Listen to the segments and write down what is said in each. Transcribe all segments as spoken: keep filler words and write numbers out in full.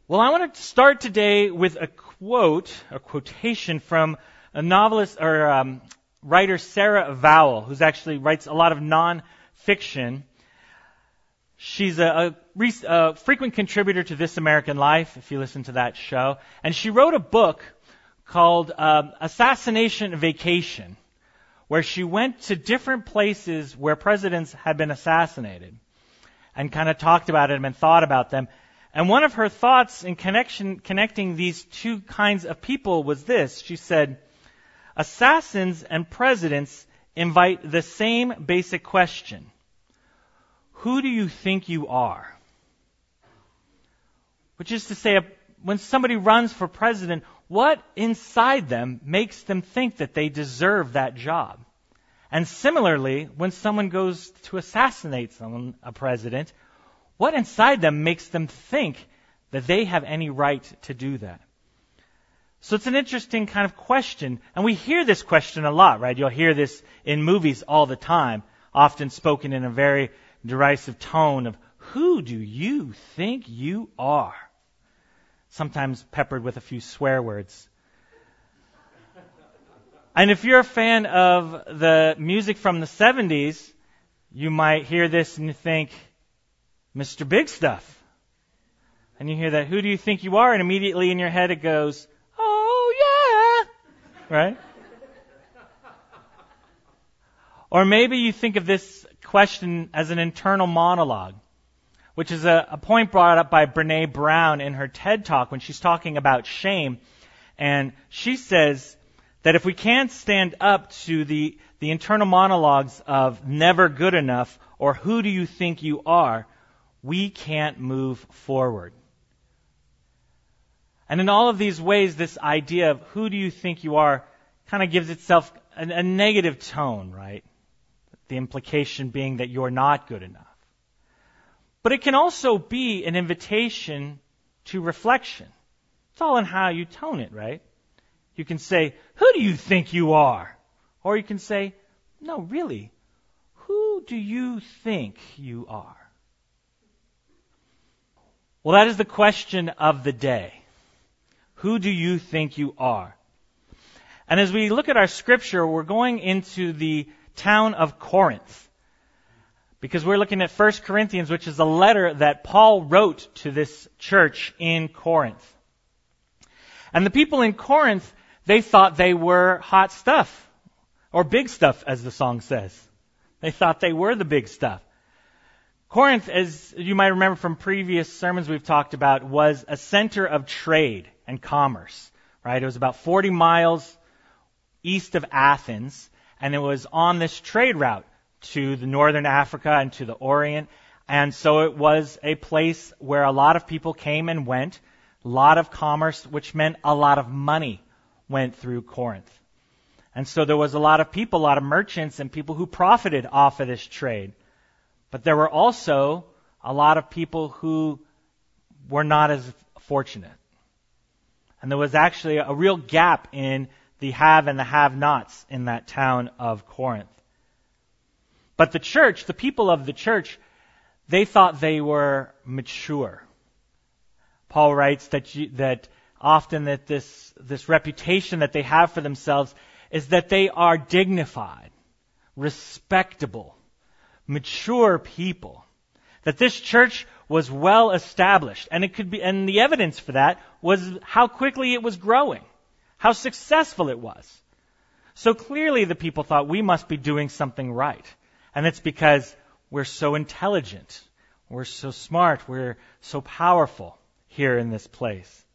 Well, I want to start today with a quote, a quotation from a novelist or um, writer Sarah Vowell, who's actually writes a lot of non-fiction. She's a, a, a frequent contributor to This American Life, if you listen to that show. And she wrote a book called um, Assassination Vacation, where she went to different places where presidents had been assassinated and kind of talked about them and thought about them. And one of her thoughts in connection, connecting these two kinds of people was this. She said, assassins and presidents invite the same basic question. Who do you think you are? Which is to say, when somebody runs for president, what inside them makes them think that they deserve that job? And similarly, when someone goes to assassinate someone, a president, what inside them makes them think that they have any right to do that? So it's an interesting kind of question. And we hear this question a lot, right? You'll hear this in movies all the time, often spoken in a very derisive tone of, who do you think you are? Sometimes peppered with a few swear words. And if you're a fan of the music from the seventies, you might hear this and you think, Mister Big Stuff. And you hear that, who do you think you are? And immediately in your head it goes, oh yeah, right? Or maybe you think of this question as an internal monologue, which is a, a point brought up by Brene Brown in her TED Talk when she's talking about shame. And she says that if we can't stand up to the, the internal monologues of never good enough or who do you think you are, we can't move forward. And in all of these ways, this idea of who do you think you are kind of gives itself a, a negative tone, right? The implication being that you're not good enough. But it can also be an invitation to reflection. It's all in how you tone it, right? You can say, who do you think you are? Or you can say, no, really, who do you think you are? Well, that is the question of the day. Who do you think you are? And as we look at our scripture, we're going into the town of Corinth. Because we're looking at First Corinthians, which is a letter that Paul wrote to this church in Corinth. And the people in Corinth, they thought they were hot stuff. Or big stuff, as the song says. They thought they were the big stuff. Corinth, as you might remember from previous sermons we've talked about, was a center of trade and commerce, right? It was about forty miles east of Athens, and it was on this trade route to the northern Africa and to the Orient. And so it was a place where a lot of people came and went, a lot of commerce, which meant a lot of money went through Corinth. And so there was a lot of people, a lot of merchants and people who profited off of this trade. But there were also a lot of people who were not as fortunate. And there was actually a real gap in the have and the have-nots in that town of Corinth. But the church, the people of the church, they thought they were mature. Paul writes that you, that often that this this reputation that they have for themselves is that they are dignified, respectable, mature people. That this church was well established, and it could be, and the evidence for that was how quickly it was growing, how successful it was. So clearly the people thought we must be doing something right. And it's because we're so intelligent, we're so smart, we're so powerful here in this place.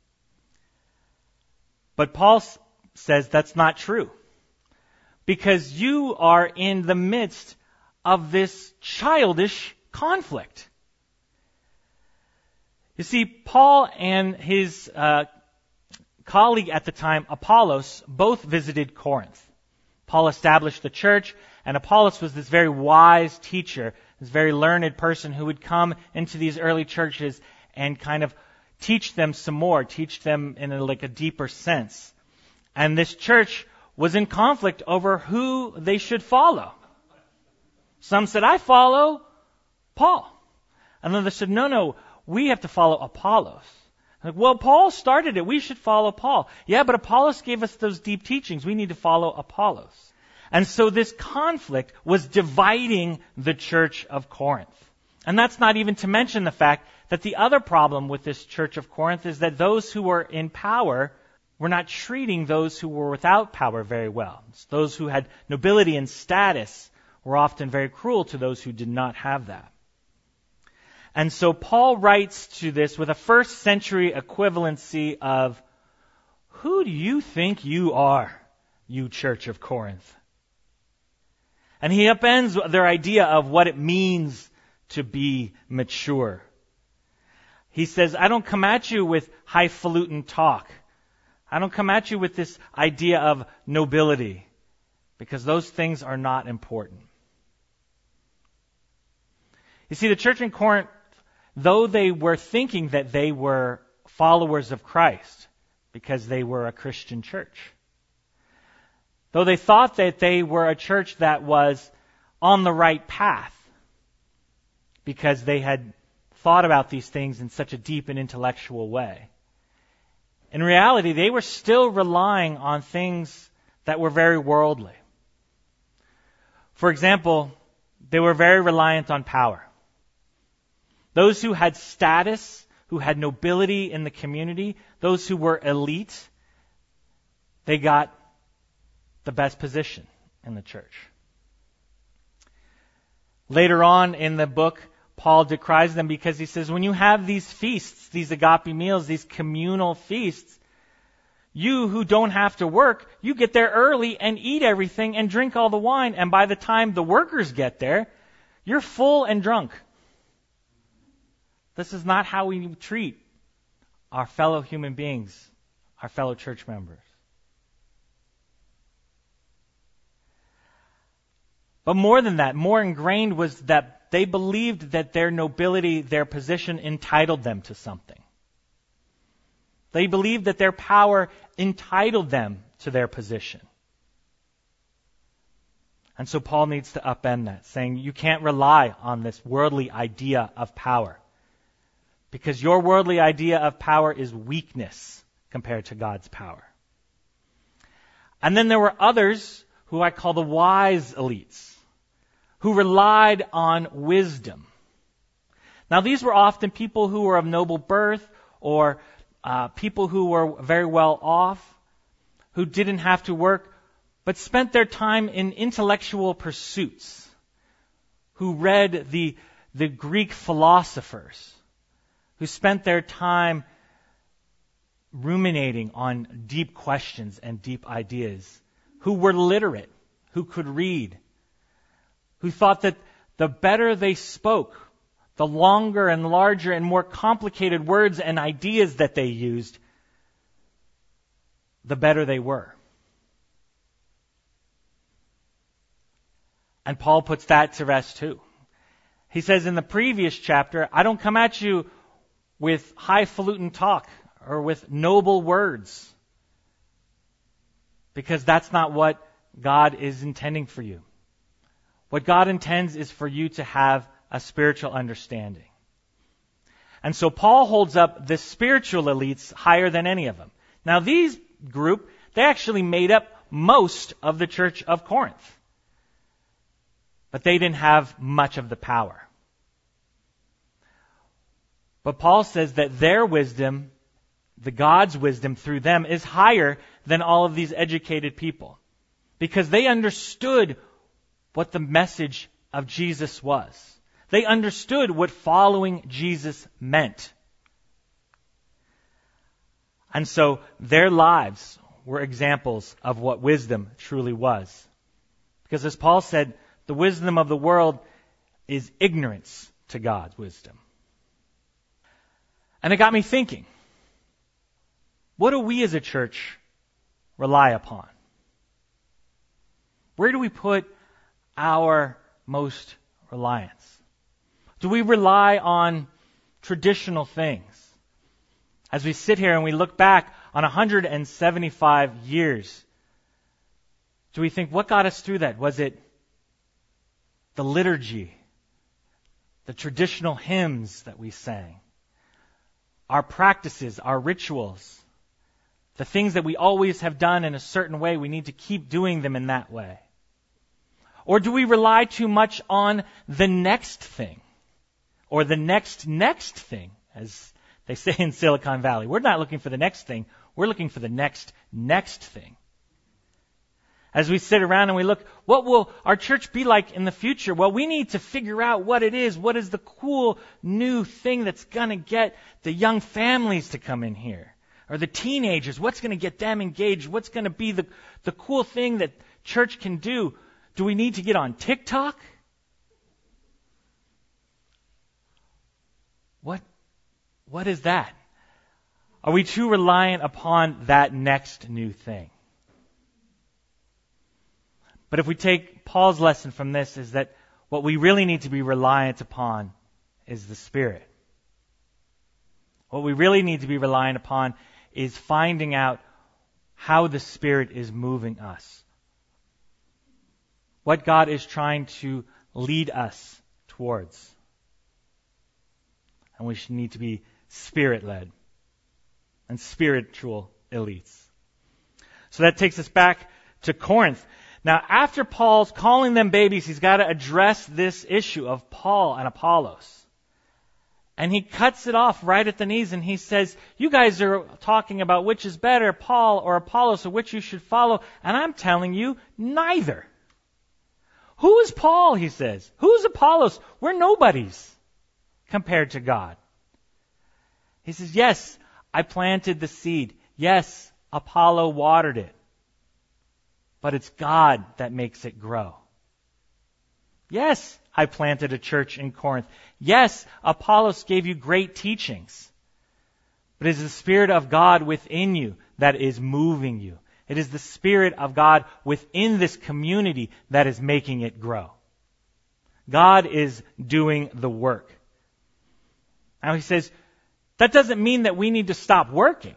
But Paul says that's not true. Because you are in the midst of this childish conflict. You see, Paul and his uh, colleague at the time, Apollos, both visited Corinth. Paul established the church, and Apollos was this very wise teacher, this very learned person who would come into these early churches and kind of teach them some more, teach them in a, like a deeper sense. And this church was in conflict over who they should follow. Some said, I follow Paul. And others said, no, no, we have to follow Apollos. Like, well, Paul started it. We should follow Paul. Yeah, but Apollos gave us those deep teachings. We need to follow Apollos. And so this conflict was dividing the church of Corinth. And that's not even to mention the fact that the other problem with this church of Corinth is that those who were in power were not treating those who were without power very well. Those who had nobility and status were often very cruel to those who did not have that. And so Paul writes to this with a first century equivalency of, who do you think you are, you church of Corinth? And he upends their idea of what it means to be mature. He says, I don't come at you with highfalutin talk. I don't come at you with this idea of nobility, because those things are not important. You see, the church in Corinth, though they were thinking that they were followers of Christ because they were a Christian church, though they thought that they were a church that was on the right path because they had thought about these things in such a deep and intellectual way, in reality, they were still relying on things that were very worldly. For example, they were very reliant on power. Those who had status, who had nobility in the community, those who were elite, they got the best position in the church. Later on in the book, Paul decries them because he says, when you have these feasts, these agape meals, these communal feasts, you who don't have to work, you get there early and eat everything and drink all the wine. And by the time the workers get there, you're full and drunk. This is not how we treat our fellow human beings, our fellow church members. But more than that, more ingrained was that they believed that their nobility, their position entitled them to something. They believed that their power entitled them to their position. And so Paul needs to upend that, saying you can't rely on this worldly idea of power, because your worldly idea of power is weakness compared to God's power. And then there were others who I call the wise elites, who relied on wisdom. Now, these were often people who were of noble birth, or uh, people who were very well off, who didn't have to work, but spent their time in intellectual pursuits, who read the, the Greek philosophers, who spent their time ruminating on deep questions and deep ideas, who were literate, who could read, who thought that the better they spoke, the longer and larger and more complicated words and ideas that they used, the better they were. And Paul puts that to rest too. He says in the previous chapter, I don't come at you with highfalutin talk or with noble words, because that's not what God is intending for you. What God intends is for you to have a spiritual understanding. And so Paul holds up the spiritual elites higher than any of them. Now these group, they actually made up most of the church of Corinth. But they didn't have much of the power. But Paul says that their wisdom, the God's wisdom through them, is higher than all of these educated people, because they understood what the message of Jesus was. They understood what following Jesus meant. And so their lives were examples of what wisdom truly was. Because as Paul said, the wisdom of the world is ignorance to God's wisdom. And it got me thinking, what do we as a church rely upon? Where do we put our most reliance? Do we rely on traditional things? As we sit here and we look back on one hundred seventy-five years, do we think, what got us through that? Was it the liturgy, the traditional hymns that we sang? our practices, our rituals, the things that we always have done in a certain way, we need to keep doing them in that way? Or do we rely too much on the next thing? Or the next next thing, as they say in Silicon Valley. We're not looking for the next thing. We're looking for the next next thing. As we sit around and we look, what will our church be like in the future? Well, we need to figure out what it is. What is the cool new thing that's going to get the young families to come in here? Or the teenagers, what's going to get them engaged? What's going to be the, the cool thing that church can do? Do we need to get on TikTok? What, what is that? Are we too reliant upon that next new thing? But if we take Paul's lesson from this, is that what we really need to be reliant upon is the Spirit. What we really need to be reliant upon is finding out how the Spirit is moving us. What God is trying to lead us towards. And we should need to be Spirit-led and spiritual elites. So that takes us back to Corinth. Now, after Paul's calling them babies, he's got to address this issue of Paul and Apollos. And he cuts it off right at the knees and he says, you guys are talking about which is better, Paul or Apollos, or which you should follow. And I'm telling you, neither. Who is Paul, he says? Who's Apollos? We're nobodies compared to God. He says, yes, I planted the seed. Yes, Apollo watered it. But it's God that makes it grow. Yes, I planted a church in Corinth. Yes, Apollos gave you great teachings. But it is the Spirit of God within you that is moving you. It is the Spirit of God within this community that is making it grow. God is doing the work. Now he says, that doesn't mean that we need to stop working.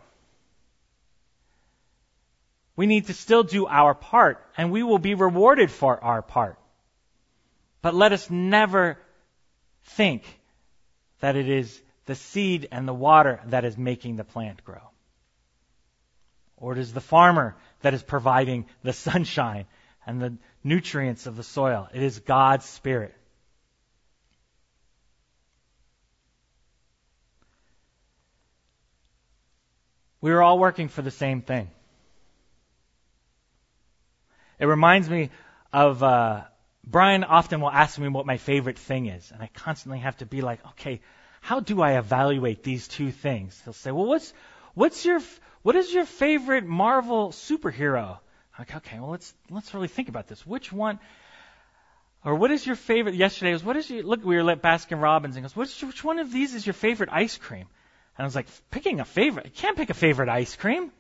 We need to still do our part, and we will be rewarded for our part. But let us never think that it is the seed and the water that is making the plant grow. Or it is the farmer that is providing the sunshine and the nutrients of the soil. It is God's Spirit. We are all working for the same thing. It reminds me of, uh, Brian often will ask me what my favorite thing is. And I constantly have to be like, okay, how do I evaluate these two things? He'll say, well, what's, what's your, what is your favorite Marvel superhero? I'm like, okay, well, let's, let's really think about this. Which one, or what is your favorite, yesterday was, what is your, look, we were at Baskin Robbins and goes, what's your, which one of these is your favorite ice cream? And I was like, picking a favorite, you can't pick a favorite ice cream.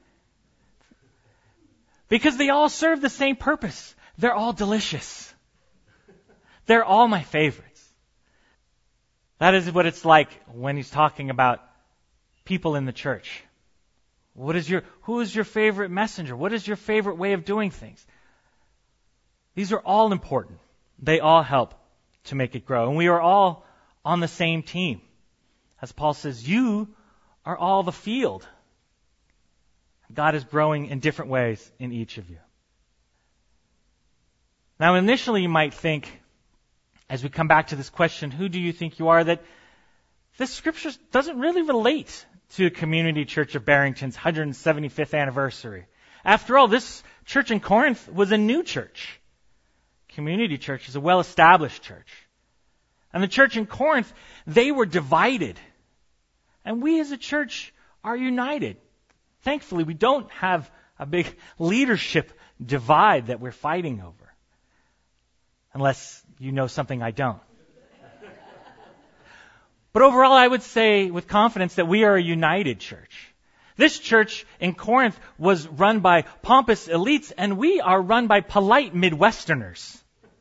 Because they all serve the same purpose. They're all delicious. They're all my favorites. That is what it's like when he's talking about people in the church. What is your, who is your favorite messenger? What is your favorite way of doing things? These are all important. They all help to make it grow. And we are all on the same team. As Paul says, you are all the field. God is growing in different ways in each of you. Now, initially you might think, as we come back to this question, who do you think you are, that this scripture doesn't really relate to Community Church of Barrington's one hundred seventy-fifth anniversary. After all, this church in Corinth was a new church. Community Church is a well-established church. And the church in Corinth, they were divided. And we as a church are united. Thankfully, we don't have a big leadership divide that we're fighting over. Unless you know something I don't. But overall, I would say with confidence that we are a united church. This church in Corinth was run by pompous elites, and we are run by polite Midwesterners.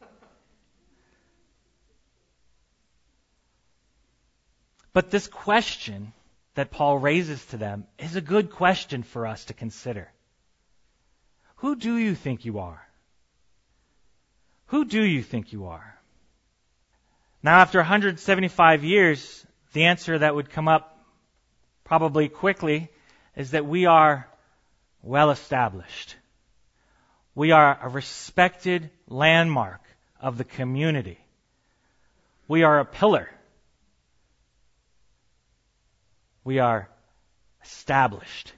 But this question that Paul raises to them is a good question for us to consider. Who do you think you are? Who do you think you are? Now, after one hundred seventy-five years, the answer that would come up probably quickly, is that we are well established. We are a respected landmark of the community. We are a pillar. We are established.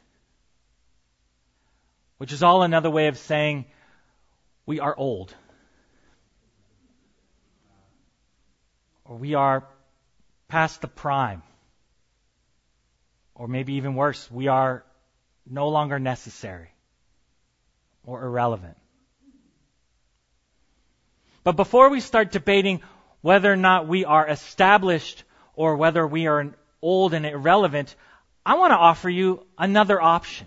Which is all another way of saying we are old. Or we are past the prime. Or maybe even worse, we are no longer necessary or irrelevant. But before we start debating whether or not we are established or whether we are old and irrelevant, I want to offer you another option.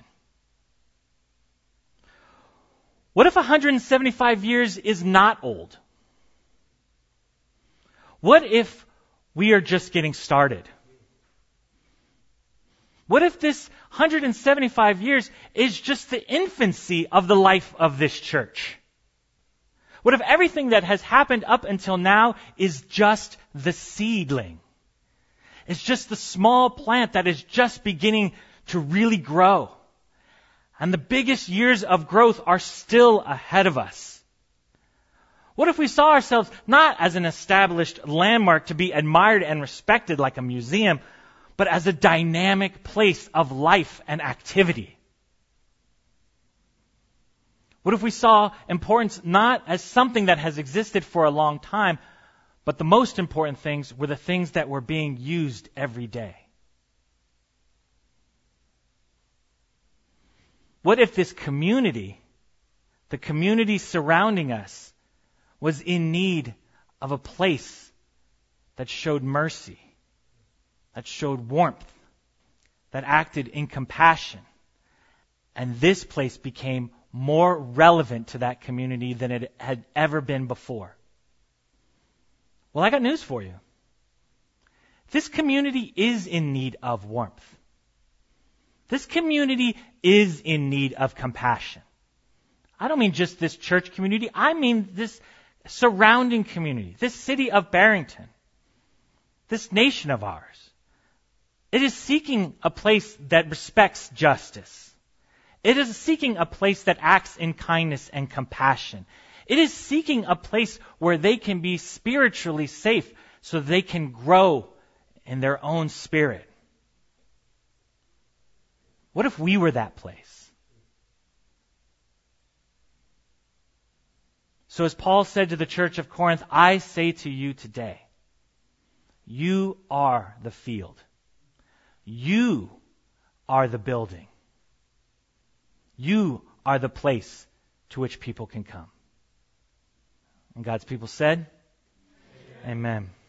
What if one hundred seventy-five years is not old? What if we are just getting started? What if this one hundred seventy-five years is just the infancy of the life of this church? What if everything that has happened up until now is just the seedling? It's just the small plant that is just beginning to really grow. And the biggest years of growth are still ahead of us. What if we saw ourselves not as an established landmark to be admired and respected like a museum, but as a dynamic place of life and activity? What if we saw importance not as something that has existed for a long time, but the most important things were the things that were being used every day? What if this community, the community surrounding us, was in need of a place that showed mercy, that showed warmth, that acted in compassion, and this place became more relevant to that community than it had ever been before? Well, I got news for you. This community is in need of warmth. This community is in need of compassion. I don't mean just this church community. I mean this surrounding community, this city of Barrington, this nation of ours. It is seeking a place that respects justice. It is seeking a place that acts in kindness and compassion. It is seeking a place where they can be spiritually safe so they can grow in their own spirit. What if we were that place? So as Paul said to the church of Corinth, I say to you today, you are the field. You are the building. You are the place to which people can come. And God's people said, Amen. Amen.